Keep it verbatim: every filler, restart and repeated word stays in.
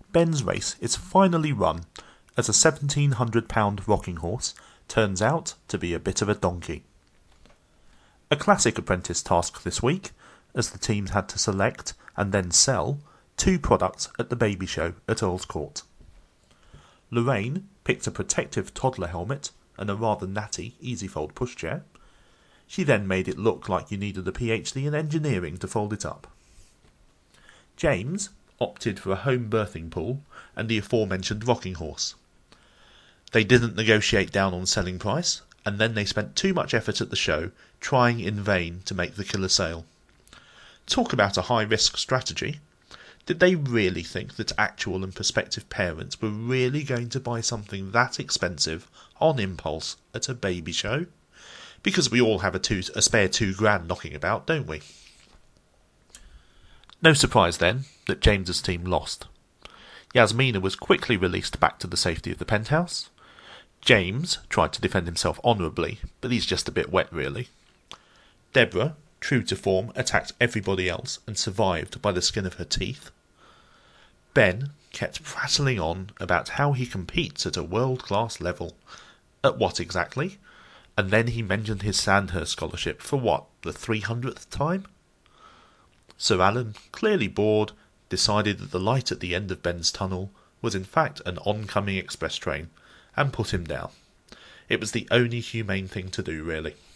Ben's race is finally run, as a seventeen hundred pound rocking horse turns out to be a bit of a donkey. A classic apprentice task this week, as the teams had to select and then sell two products at the baby show at Earl's Court. Lorraine picked a protective toddler helmet and a rather natty easy-fold pushchair. She then made it look like you needed a PhD in engineering to fold it up. James opted for a home birthing pool and the aforementioned rocking horse. They didn't negotiate down on selling price, and then they spent too much effort at the show trying in vain to make the killer sale. Talk about a high-risk strategy. Did they really think that actual and prospective parents were really going to buy something that expensive on impulse at a baby show? Because we all have a, two, a spare two grand knocking about, don't we? No surprise then that James's team lost. Yasmina was quickly released back to the safety of the penthouse. James tried to defend himself honourably, but he's just a bit wet really. Deborah, true to form, attacked everybody else and survived by the skin of her teeth. Ben kept prattling on about how he competes at a world-class level. At what exactly? And then he mentioned his Sandhurst scholarship for what, the three hundredth time? Sir Alan, clearly bored, decided that the light at the end of Ben's tunnel was in fact an oncoming express train, and put him down. It was the only humane thing to do, really.